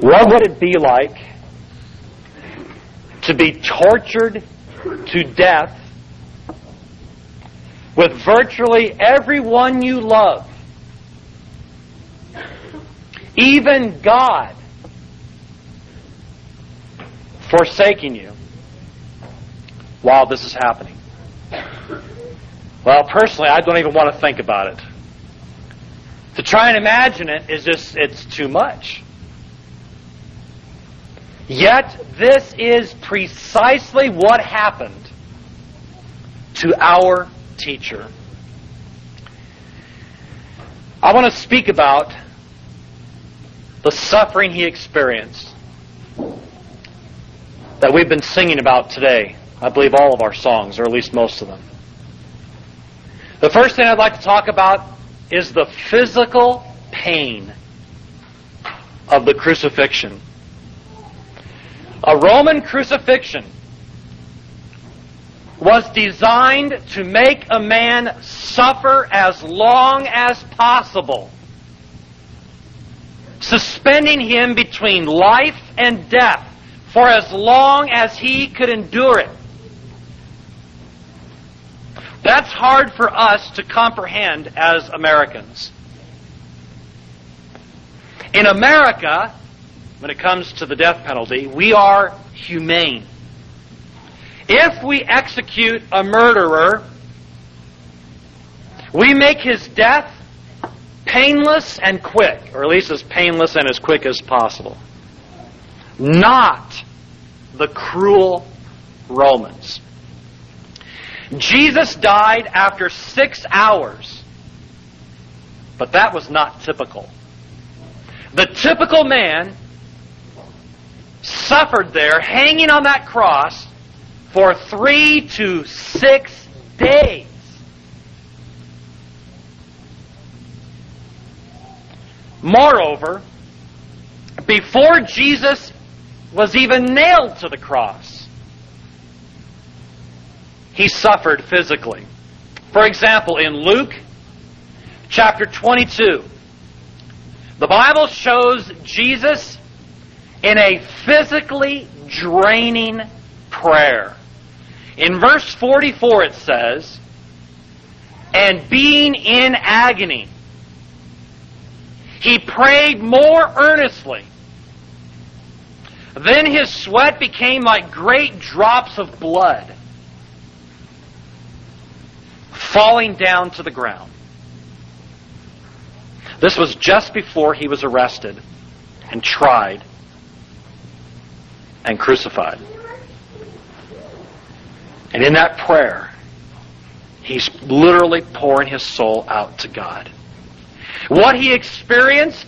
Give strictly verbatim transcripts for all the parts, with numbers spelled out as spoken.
What would it be like to be tortured to death with virtually everyone you love, even God, forsaking you while this is happening? Well, personally, I don't even want to think about it. To try and imagine it is just, it's too much. Yet, this is precisely what happened to our teacher. I want to speak about the suffering he experienced that we've been singing about today. I believe all of our songs, or at least most of them. The first thing I'd like to talk about is the physical pain of the crucifixion. A Roman crucifixion was designed to make a man suffer as long as possible, suspending him between life and death for as long as he could endure it. That's hard for us to comprehend as Americans. In America, when it comes to the death penalty, we are humane. If we execute a murderer, we make his death painless and quick, or at least as painless and as quick as possible. Not the cruel Romans. Jesus died after six hours, but that was not typical. The typical man suffered there, hanging on that cross, for three to six days. Moreover, before Jesus was even nailed to the cross, he suffered physically. For example, in Luke chapter twenty-two, the Bible shows Jesus in a physically draining prayer. In verse forty-four it says, "And being in agony, he prayed more earnestly. Then his sweat became like great drops of blood, falling down to the ground." This was just before he was arrested and tried and crucified. And in that prayer, he's literally pouring his soul out to God. What he experienced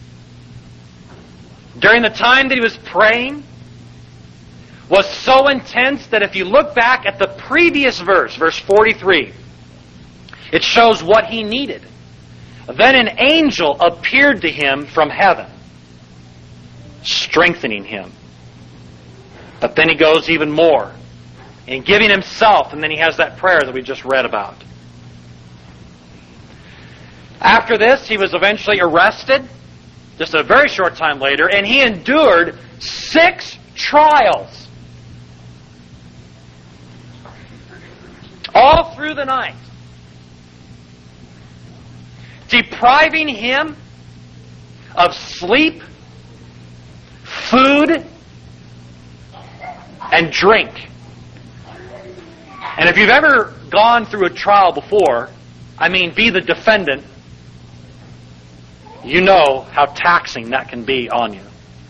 during the time that he was praying was so intense that if you look back at the previous verse, verse forty-three, it shows what he needed. Then an angel appeared to him from heaven, strengthening him. But then he goes even more in giving himself, and then he has that prayer that we just read about. After this, he was eventually arrested, just a very short time later, and he endured six trials. All through the night, depriving him of sleep, food, and drink. And if you've ever gone through a trial before, I mean, be the defendant, you know how taxing that can be on you.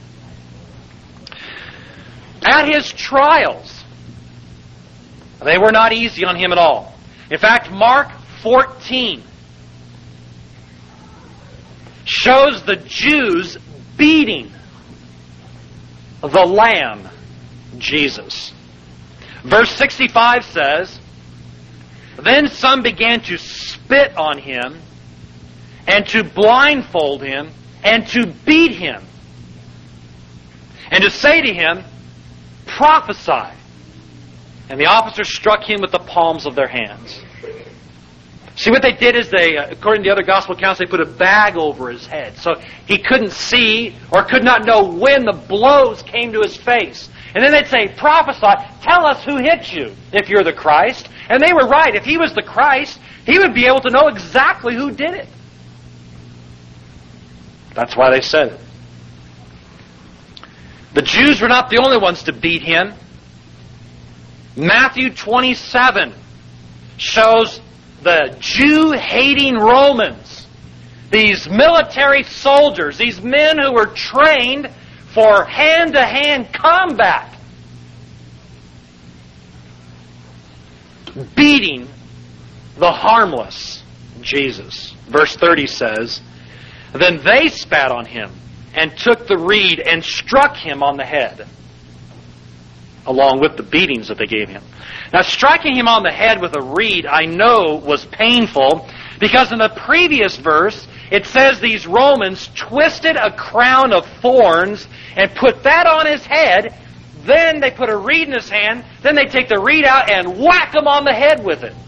At his trials, they were not easy on him at all. In fact, Mark fourteen shows the Jews beating the Lamb, Jesus. Verse sixty-five says, "Then some began to spit on him, and to blindfold him, and to beat him, and to say to him, 'Prophesy.' And the officers struck him with the palms of their hands." See, what they did is they, according to the other gospel accounts, they put a bag over his head. So he couldn't see or could not know when the blows came to his face. And then they'd say, prophesy, tell us who hit you if you're the Christ. And they were right. If he was the Christ, he would be able to know exactly who did it. That's why they said it. The Jews were not the only ones to beat him. Matthew twenty-seven shows the Jew-hating Romans, these military soldiers, these men who were trained for hand-to-hand combat, beating the harmless Jesus. Verse thirty says, then they spat on him and took the reed and struck him on the head, along with the beatings that they gave him. Now, striking him on the head with a reed, I know, was painful, because in the previous verse, it says these Romans twisted a crown of thorns and put that on his head. Then they put a reed in his hand. Then they take the reed out and whack him on the head with it.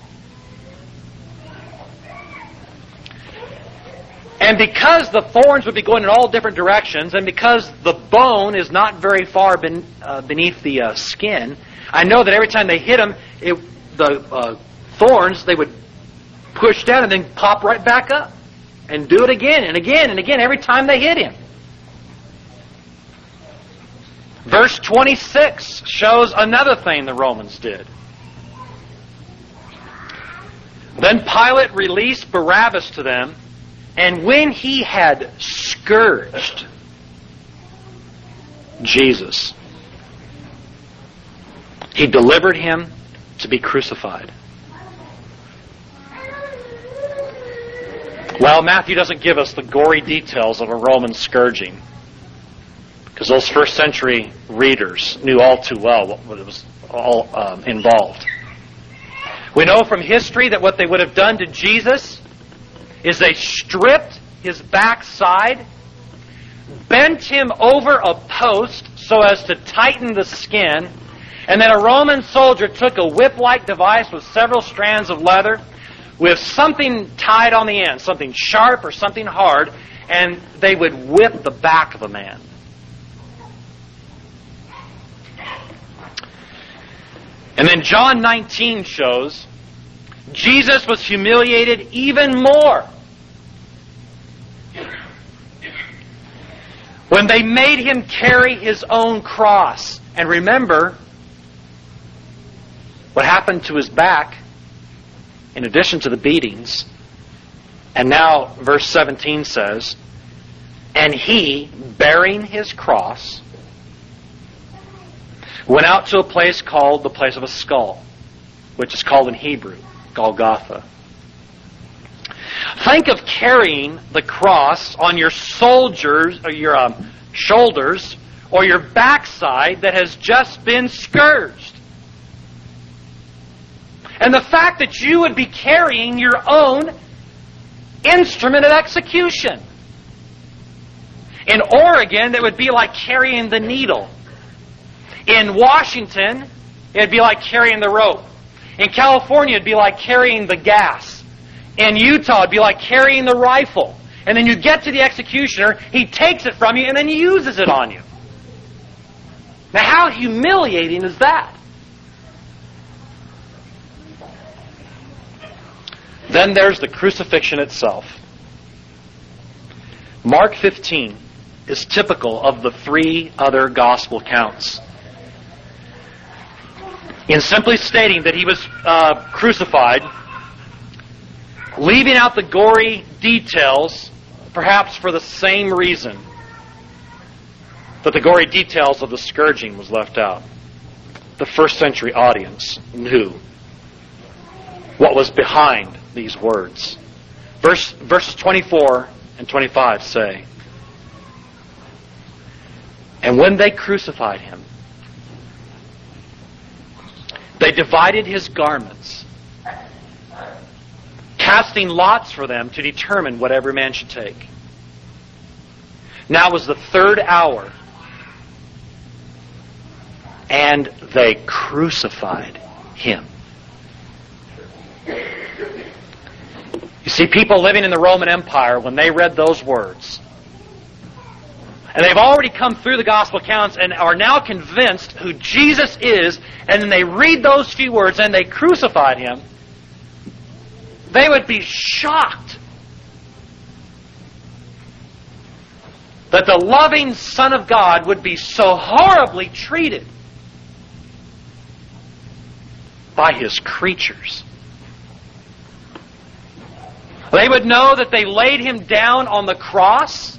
And because the thorns would be going in all different directions, and because the bone is not very far ben, uh, beneath the uh, skin, I know that every time they hit him, it, the uh, thorns, they would push down and then pop right back up. And do it again and again and again every time they hit him. Verse twenty-six shows another thing the Romans did. Then Pilate released Barabbas to them, and when he had scourged Jesus, he delivered him to be crucified. Well, Matthew doesn't give us the gory details of a Roman scourging, because those first century readers knew all too well what was all um, involved. We know from history that what they would have done to Jesus is they stripped his backside, bent him over a post so as to tighten the skin, and then a Roman soldier took a whip-like device with several strands of leather with something tied on the end, something sharp or something hard, and they would whip the back of a man. And then John nineteen shows Jesus was humiliated even more when they made him carry his own cross. And remember what happened to his back in addition to the beatings. And now verse seventeen says, and he, bearing his cross, went out to a place called the place of a skull, which is called in Hebrew Golgotha. Think of carrying the cross on your soldiers, or your um, shoulders, or your backside that has just been scourged. And the fact that you would be carrying your own instrument of execution. In Oregon, it would be like carrying the needle. In Washington, it'd be like carrying the rope. In California, it'd be like carrying the gas. In Utah, it'd be like carrying the rifle. And then you get to the executioner, he takes it from you, and then he uses it on you. Now, how humiliating is that? Then there's the crucifixion itself. Mark fifteen is typical of the three other gospel accounts. In simply stating that he was uh, crucified, leaving out the gory details, perhaps for the same reason that the gory details of the scourging was left out. The first century audience knew what was behind these words. Verse, verses twenty-four and twenty-five say, and when they crucified him, they divided his garments, casting lots for them to determine what every man should take. Now was the third hour, and they crucified him. You see, people living in the Roman Empire, when they read those words, and they've already come through the gospel accounts and are now convinced who Jesus is, and then they read those few words and they crucified Him, they would be shocked that the loving Son of God would be so horribly treated by His creatures. They would know that they laid Him down on the cross,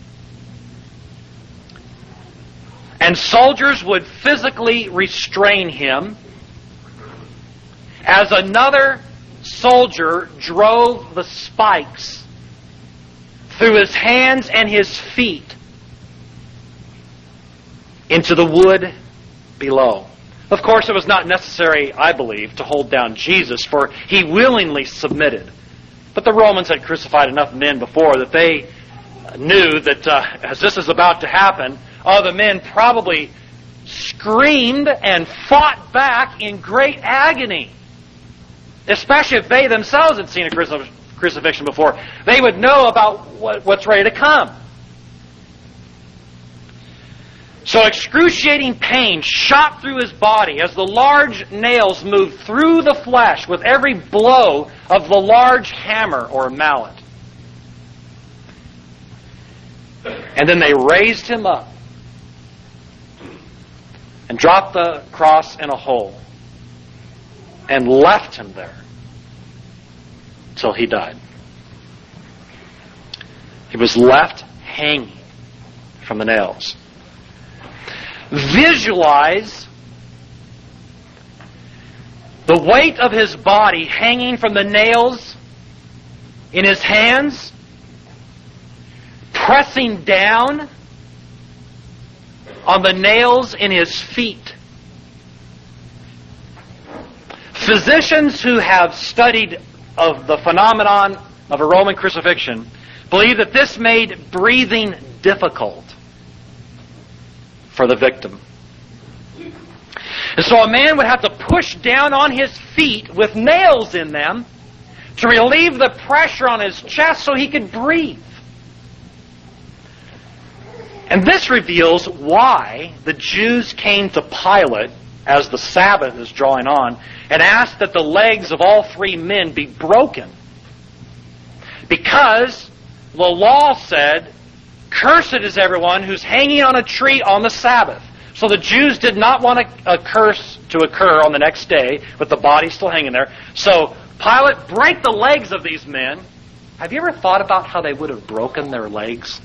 and soldiers would physically restrain Him as another soldier drove the spikes through His hands and His feet into the wood below. Of course, it was not necessary, I believe, to hold down Jesus, for He willingly submitted. But the Romans had crucified enough men before that they knew that uh, as this is about to happen, other men probably screamed and fought back in great agony. Especially if they themselves had seen a crucif- crucifixion before. They would know about what, what's ready to come. So excruciating pain shot through His body as the large nails moved through the flesh with every blow of the large hammer or mallet. And then they raised Him up and dropped the cross in a hole and left Him there till He died. He was left hanging from the nails. Visualize the weight of His body hanging from the nails in His hands, pressing down on the nails in His feet. Physicians who have studied of the phenomenon of a Roman crucifixion believe that this made breathing difficult for the victim. And so a man would have to push down on his feet with nails in them to relieve the pressure on his chest so he could breathe. And this reveals why the Jews came to Pilate as the Sabbath is drawing on and asked that the legs of all three men be broken. Because the law said, "Cursed is everyone who's hanging on a tree on the Sabbath." So the Jews did not want a, a curse to occur on the next day with the body still hanging there. So Pilate, break the legs of these men. Have you ever thought about how they would have broken their legs?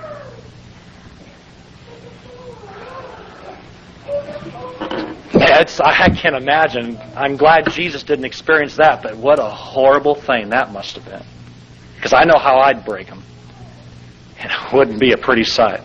It's, I can't imagine. I'm glad Jesus didn't experience that, but what a horrible thing that must have been. Because I know how I'd break them. It wouldn't be a pretty sight.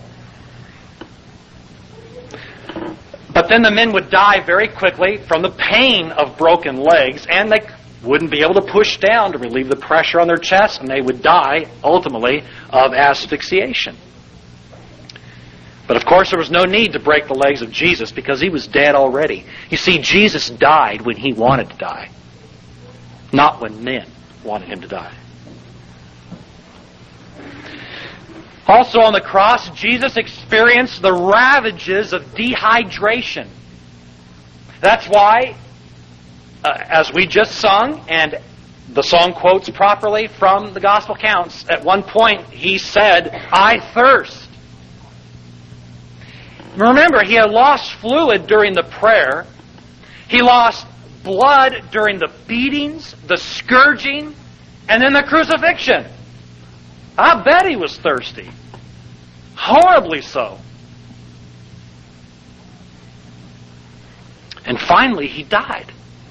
But then the men would die very quickly from the pain of broken legs, and they wouldn't be able to push down to relieve the pressure on their chest, and they would die, ultimately, of asphyxiation. But of course, there was no need to break the legs of Jesus because He was dead already. You see, Jesus died when He wanted to die, not when men wanted Him to die. Also on the cross, Jesus experienced the ravages of dehydration. That's why, uh, as we just sung, and the song quotes properly from the Gospel accounts, at one point He said, "I thirst." Remember, He had lost fluid during the prayer. He lost blood during the beatings, the scourging, and then the crucifixion. I bet He was thirsty. Horribly so. And finally, He died.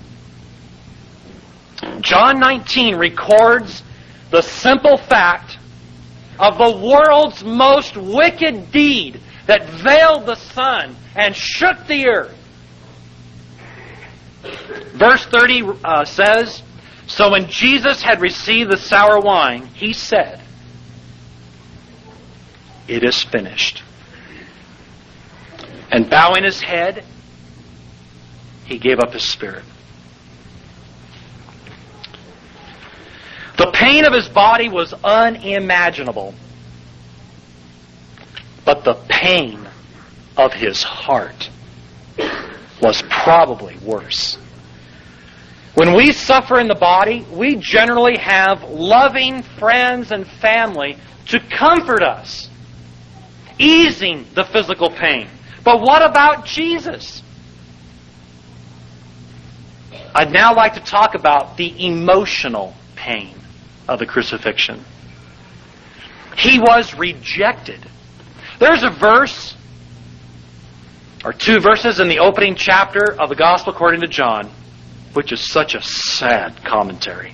John nineteen records the simple fact of the world's most wicked deed that veiled the sun and shook the earth. Verse thirty uh, says, "So when Jesus had received the sour wine, He said, 'It is finished.' And bowing His head, He gave up His spirit." The pain of his body was unimaginable. But the pain of his heart was probably worse. When we suffer in the body, we generally have loving friends and family to comfort us, easing the physical pain. But what about Jesus? I'd now like to talk about the emotional pain of the crucifixion. He was rejected. There's a verse, or two verses in the opening chapter of the Gospel according to John, which is such a sad commentary.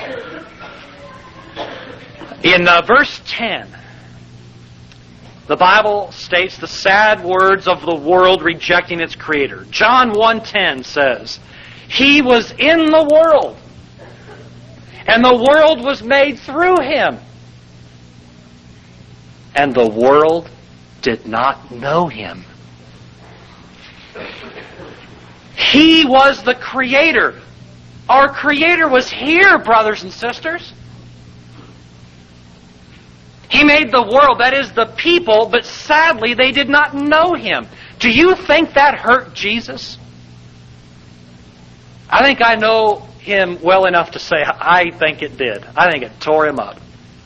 In uh, verse ten, the Bible states the sad words of the world rejecting its Creator. John one ten says, He was in the world, and the world was made through Him, and the world did not know Him. He was the Creator. Our Creator was here, brothers and sisters. He made the world, that is the people, but sadly they did not know Him. Do you think that hurt Jesus? I think I know Him well enough to say I think it did. I think it tore Him up.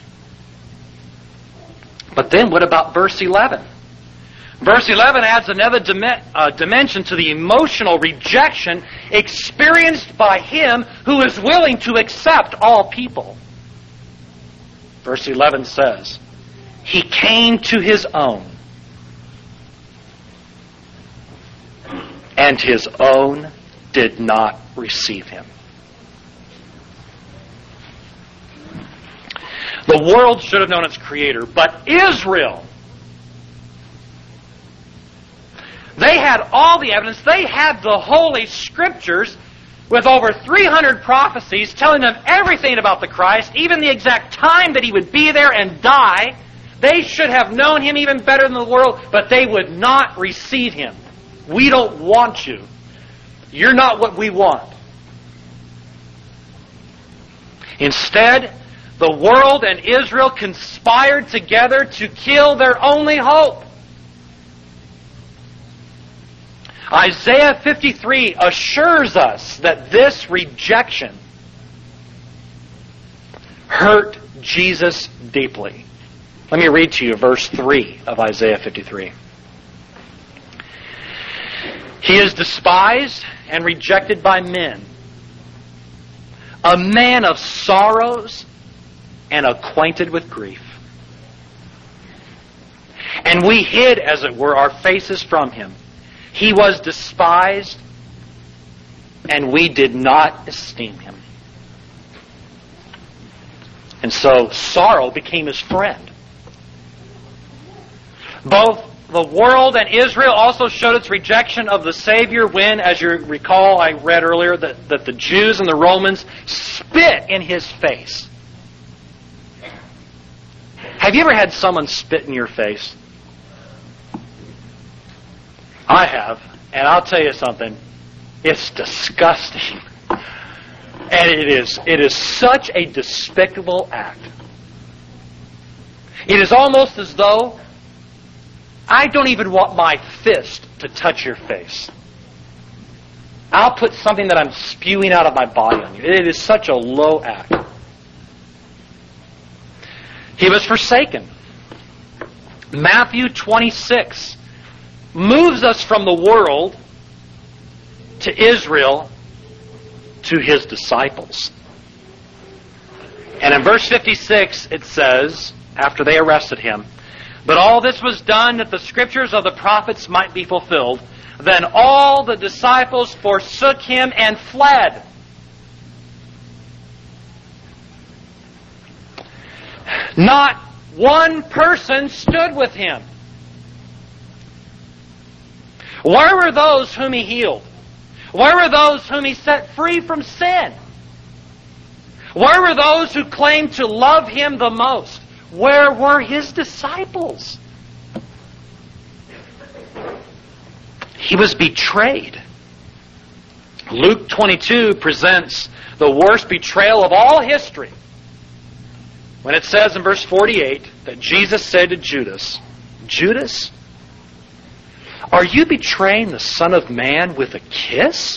But then what about verse eleven? Verse eleven adds another dim- uh, dimension to the emotional rejection experienced by Him who is willing to accept all people. Verse eleven says, He came to His own, and His own did not receive Him. The world should have known its Creator, but Israel, they had all the evidence. They had the Holy Scriptures with over three hundred prophecies telling them everything about the Christ, even the exact time that He would be there and die. They should have known Him even better than the world, but they would not receive Him. We don't want you. You're not what we want. Instead, the world and Israel conspired together to kill their only hope. Isaiah fifty-three assures us that this rejection hurt Jesus deeply. Let me read to you verse three of Isaiah fifty-three. He is despised and rejected by men, a man of sorrows and acquainted with grief. And we hid, as it were, our faces from Him. He was despised, and we did not esteem Him. And so sorrow became His friend. Both the world and Israel also showed its rejection of the Savior when, as you recall, I read earlier that, that the Jews and the Romans spit in His face. Have you ever had someone spit in your face? I have, and I'll tell you something. It's disgusting. And it is, it is such a despicable act. It is almost as though I don't even want my fist to touch your face. I'll put something that I'm spewing out of my body on you. It is such a low act. He was forsaken. Matthew twenty-six moves us from the world to Israel to His disciples. And in verse fifty-six it says, after they arrested Him, but all this was done that the scriptures of the prophets might be fulfilled. Then all the disciples forsook Him and fled. Not one person stood with Him. Where were those whom He healed? Where were those whom He set free from sin? Where were those who claimed to love Him the most? Where were His disciples? He was betrayed. Luke twenty-two presents the worst betrayal of all history when it says in verse forty-eight that Jesus said to Judas, Judas, are you betraying the Son of Man with a kiss?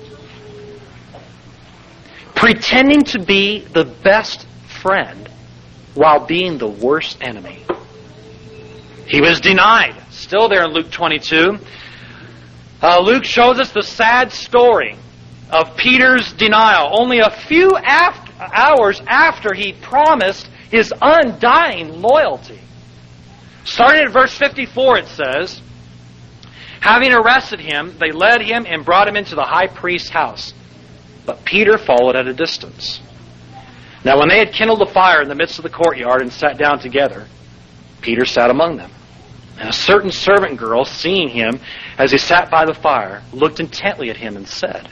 Pretending to be the best friend while being the worst enemy. He was denied. Still there in Luke twenty-two. Uh, Luke shows us the sad story of Peter's denial. Only a few after, hours after he promised his undying loyalty. Starting at verse fifty-four, it says, having arrested him, they led him and brought him into the high priest's house. But Peter followed at a distance. Now when they had kindled a fire in the midst of the courtyard and sat down together, Peter sat among them. And a certain servant girl, seeing him as he sat by the fire, looked intently at him and said,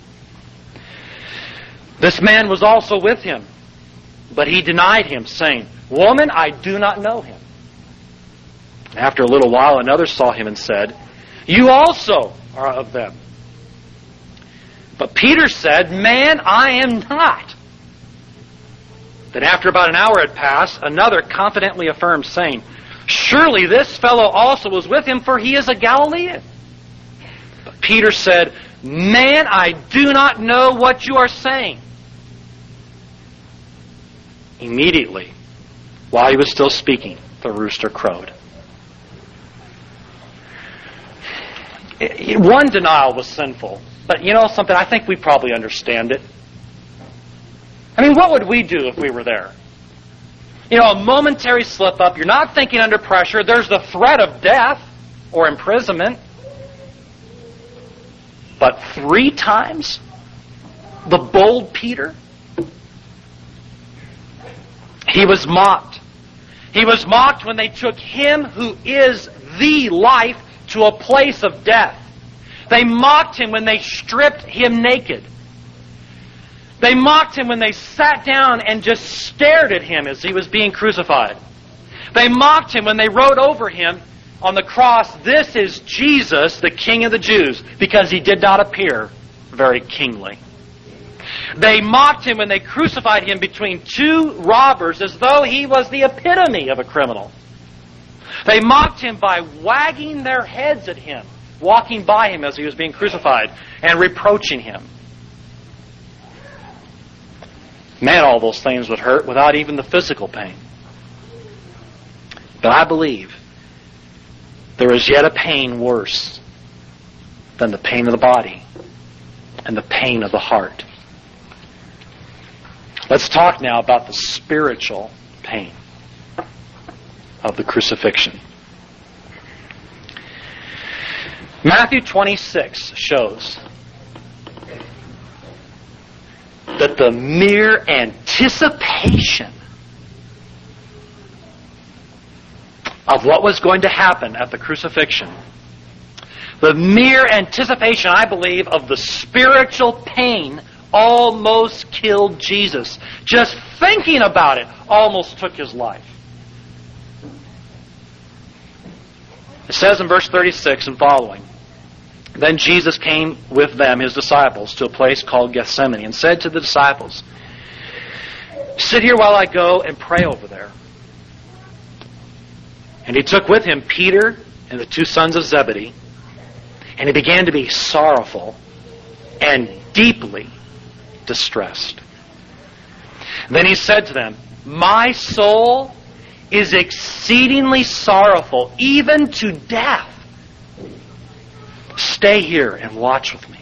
this man was also with him. But he denied him, saying, woman, I do not know him. After a little while, another saw him and said, you also are of them. But Peter said, man, I am not. Then after about an hour had passed, another confidently affirmed, saying, surely this fellow also was with him, for he is a Galilean. But Peter said, man, I do not know what you are saying. Immediately, while he was still speaking, the rooster crowed. One denial was sinful. But you know something? I think we probably understand it. I mean, what would we do if we were there? You know, a momentary slip-up. You're not thinking under pressure. There's the threat of death or imprisonment. But three times? The bold Peter? He was mocked. He was mocked when they took him who is the life to a place of death. They mocked him when they stripped him naked. They mocked him when they sat down and just stared at him as he was being crucified. They mocked him when they wrote over him on the cross, this is Jesus, the King of the Jews, because he did not appear very kingly. They mocked him when they crucified him between two robbers as though he was the epitome of a criminal. They mocked him by wagging their heads at him, walking by him as he was being crucified, and reproaching him. Man, all those things would hurt without even the physical pain. But I believe there is yet a pain worse than the pain of the body and the pain of the heart. Let's talk now about the spiritual pain of the crucifixion. Matthew twenty-six shows that the mere anticipation of what was going to happen at the crucifixion, the mere anticipation, I believe, of the spiritual pain almost killed Jesus. Just thinking about it almost took his life. It says in verse thirty-six and following, then Jesus came with them, his disciples, to a place called Gethsemane, and said to the disciples, sit here while I go and pray over there. And he took with him Peter and the two sons of Zebedee, and he began to be sorrowful and deeply distressed. Then he said to them, my soul is exceedingly sorrowful, even to death. Stay here and watch with me.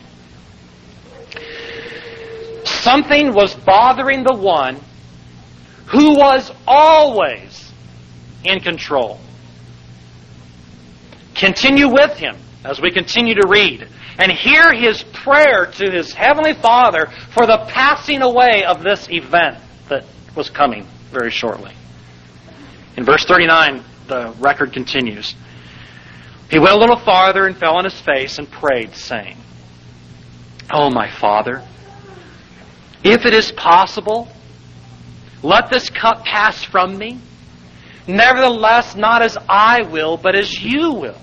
Something was bothering the one who was always in control. Continue with him as we continue to read and hear his prayer to his heavenly Father for the passing away of this event that was coming very shortly. In verse thirty-nine, the record continues. He went a little farther and fell on his face and prayed, saying, oh, my Father, if it is possible, let this cup pass from me. Nevertheless, not as I will, but as you will.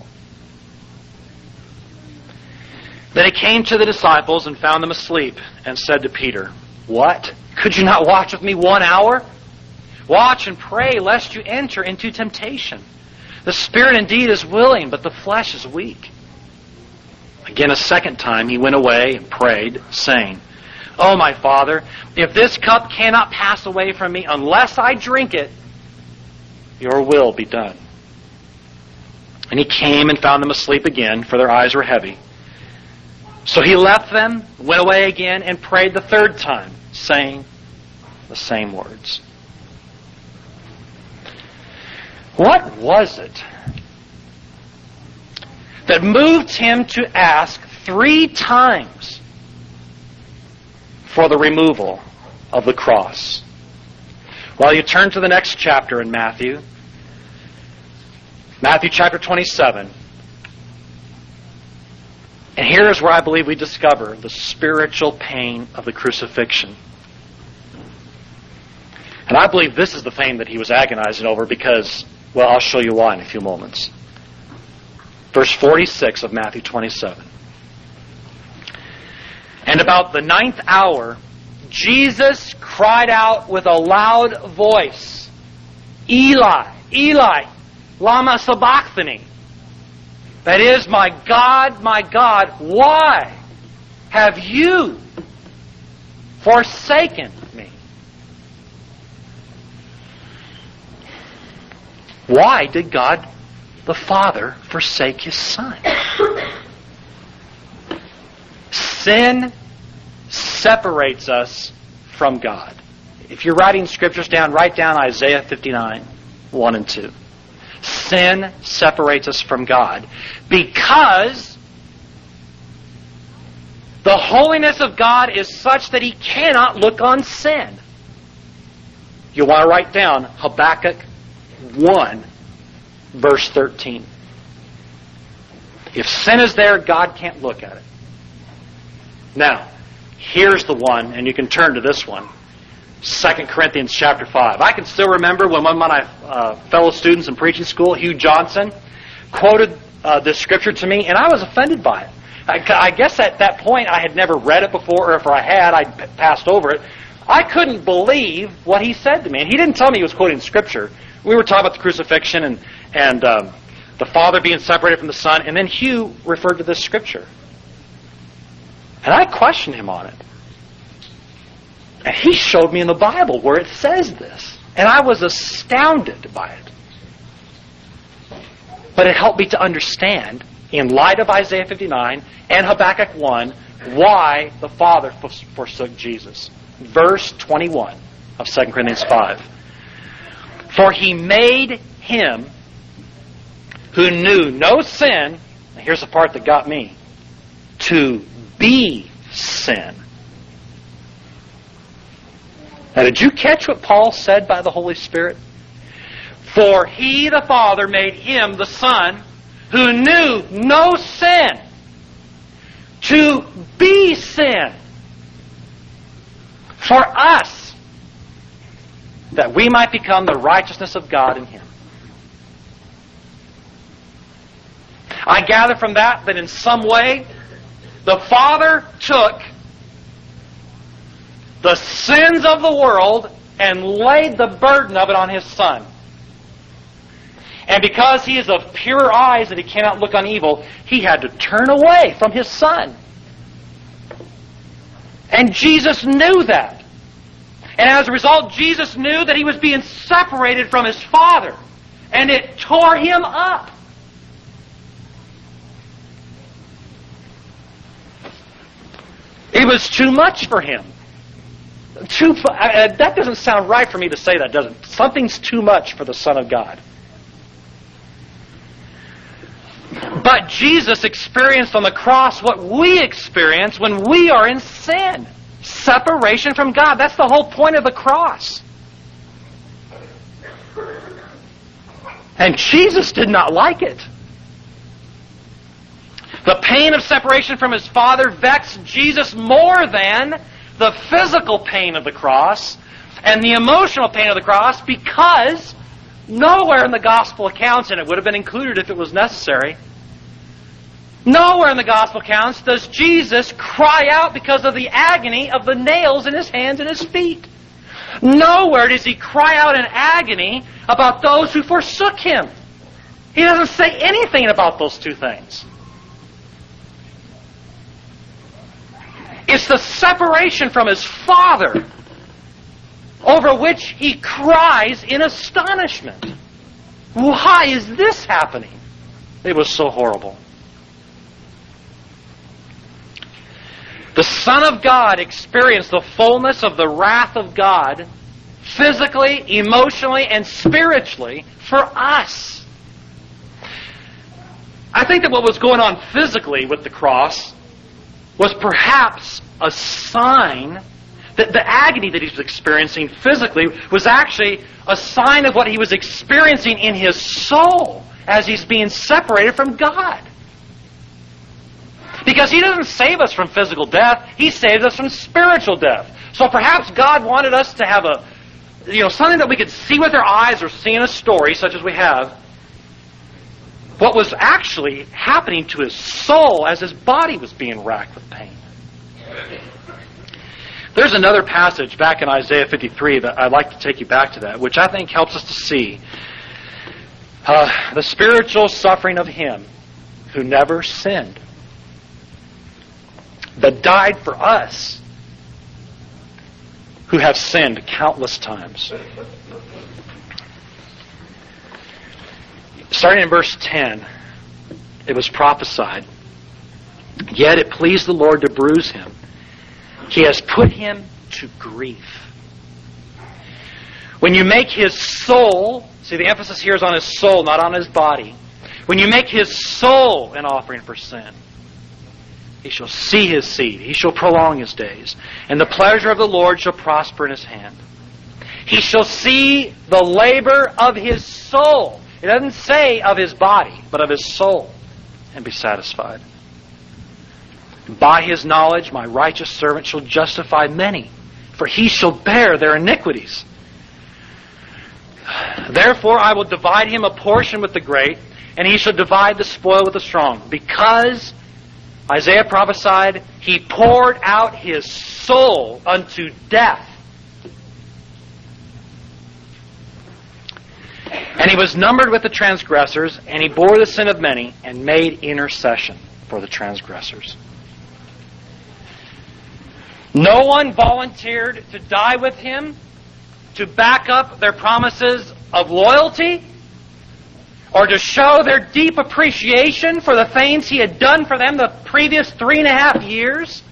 Then he came to the disciples and found them asleep and said to Peter, what? Could you not watch with me one hour? Watch and pray lest you enter into temptation. The spirit indeed is willing, but the flesh is weak." Again a second time he went away and prayed, saying, "O my Father, if this cup cannot pass away from me unless I drink it, your will be done." And he came and found them asleep again, for their eyes were heavy. So he left them, went away again, and prayed the third time, saying the same words. What was it that moved him to ask three times for the removal of the cross? Well, you turn to the next chapter in Matthew, Matthew chapter twenty-seven. And here is where I believe we discover the spiritual pain of the crucifixion. And I believe this is the pain that he was agonizing over because, well, I'll show you why in a few moments. Verse forty-six of Matthew twenty-seven. "And about the ninth hour, Jesus cried out with a loud voice, 'Eli, Eli, lama sabachthani?' That is, 'My God, my God, why have you forsaken me?'" Why did God the Father forsake His Son? Sin separates us from God. If you're writing scriptures down, write down Isaiah fifty-nine, one and two. Sin separates us from God because the holiness of God is such that He cannot look on sin. You'll want to write down Habakkuk one, verse thirteen. If sin is there, God can't look at it. Now, here's the one, and you can turn to this one. Second Corinthians chapter five. I can still remember when one of my uh, fellow students in preaching school, Hugh Johnson, quoted uh, this scripture to me, and I was offended by it. I, I guess at that point I had never read it before, or if I had, I'd p- passed over it. I couldn't believe what he said to me. And he didn't tell me he was quoting Scripture. We were talking about the crucifixion and, and um, the Father being separated from the Son, and then Hugh referred to this Scripture. And I questioned him on it. And he showed me in the Bible where it says this. And I was astounded by it. But it helped me to understand, in light of Isaiah fifty-nine and Habakkuk one, why the Father forsook Jesus. Verse twenty-one of Second Corinthians five. "For He made Him who knew no sin," and here's the part that got me, "to be sin." Now, did you catch what Paul said by the Holy Spirit? "For He, the Father, made Him, the Son, who knew no sin, to be sin for us, that we might become the righteousness of God in Him." I gather from that that in some way the Father took the sins of the world and laid the burden of it on His Son. And because He is of purer eyes that He cannot look on evil, He had to turn away from His Son. And Jesus knew that. And as a result, Jesus knew that He was being separated from His Father. And it tore Him up. It was too much for Him. Too, uh, that doesn't sound right for me to say that, does it? Something's too much for the Son of God. But Jesus experienced on the cross what we experience when we are in sin. Separation from God. That's the whole point of the cross. And Jesus did not like it. The pain of separation from His Father vexed Jesus more than the physical pain of the cross and the emotional pain of the cross, because nowhere in the gospel accounts, and it would have been included if it was necessary, nowhere in the gospel accounts does Jesus cry out because of the agony of the nails in His hands and His feet. Nowhere does he cry out in agony about those who forsook him. He doesn't say anything about those two things. It's the separation from his Father over which he cries in astonishment. Why is this happening? It was so horrible. The Son of God experienced the fullness of the wrath of God physically, emotionally, and spiritually for us. I think that what was going on physically with the cross was perhaps a sign that the agony that he was experiencing physically was actually a sign of what he was experiencing in his soul as he's being separated from God. Because he doesn't save us from physical death, he saves us from spiritual death. So perhaps God wanted us to have a, you know, something that we could see with our eyes or see in a story such as we have, what was actually happening to his soul as his body was being racked with pain. There's another passage back in Isaiah fifty-three that I'd like to take you back to that, which I think helps us to see uh, the spiritual suffering of him who never sinned, but died for us who have sinned countless times. Starting in verse ten, it was prophesied, "Yet it pleased the Lord to bruise him. He has put him to grief." When you make his soul, see the emphasis here is on his soul, not on his body. When you make his soul an offering for sin, he shall see his seed, he shall prolong his days, and the pleasure of the Lord shall prosper in his hand. He shall see the labor of his soul. It doesn't say of his body, but of his soul, and be satisfied. By his knowledge my righteous servant shall justify many, for he shall bear their iniquities. Therefore I will divide him a portion with the great, and he shall divide the spoil with the strong. Because, Isaiah prophesied, he poured out his soul unto death. And he was numbered with the transgressors, and he bore the sin of many, and made intercession for the transgressors. No one volunteered to die with him to back up their promises of loyalty or to show their deep appreciation for the things he had done for them the previous three and a half years.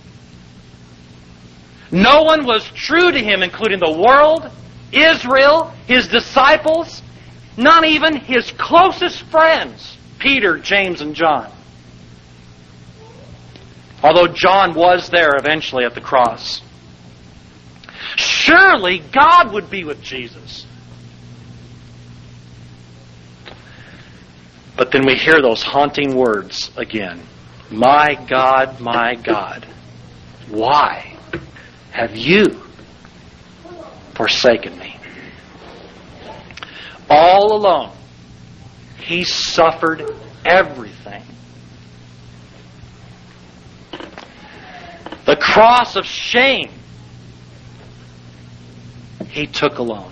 No one was true to him, including the world, Israel, his disciples, not even his closest friends, Peter, James, and John. Although John was there eventually at the cross. Surely God would be with Jesus. But then we hear those haunting words again. My God, my God, why have you forsaken me? All alone, he suffered everything. The cross of shame he took alone.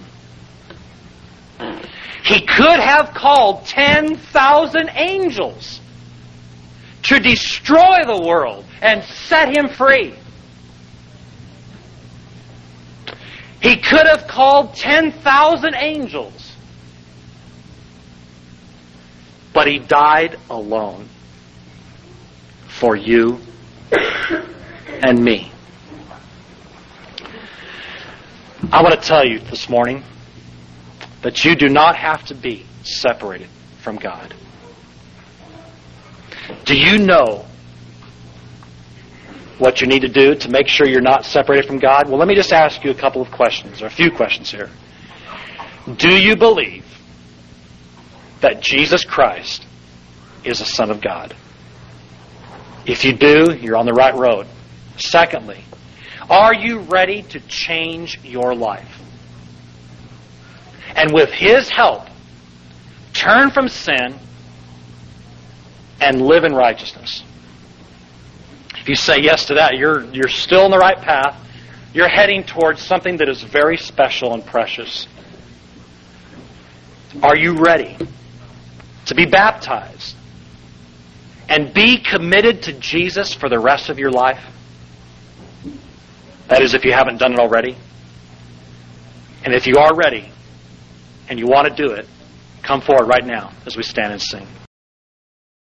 He could have called ten thousand angels to destroy the world and set him free. He could have called ten thousand angels, but he died alone for you and me. I want to tell you this morning that you do not have to be separated from God. Do you know what you need to do to make sure you're not separated from God? Well, let me just ask you a couple of questions, or a few questions here. Do you believe that Jesus Christ is the Son of God? If you do, you're on the right road. Secondly, are you ready to change your life? And with his help, turn from sin and live in righteousness. If you say yes to that, you're, you're still on the right path. you're heading towards something that is very special and precious. Are you ready to be baptized and be committed to Jesus for the rest of your life? That is, if you haven't done it already. And if you are ready and you want to do it, come forward right now as we stand and sing.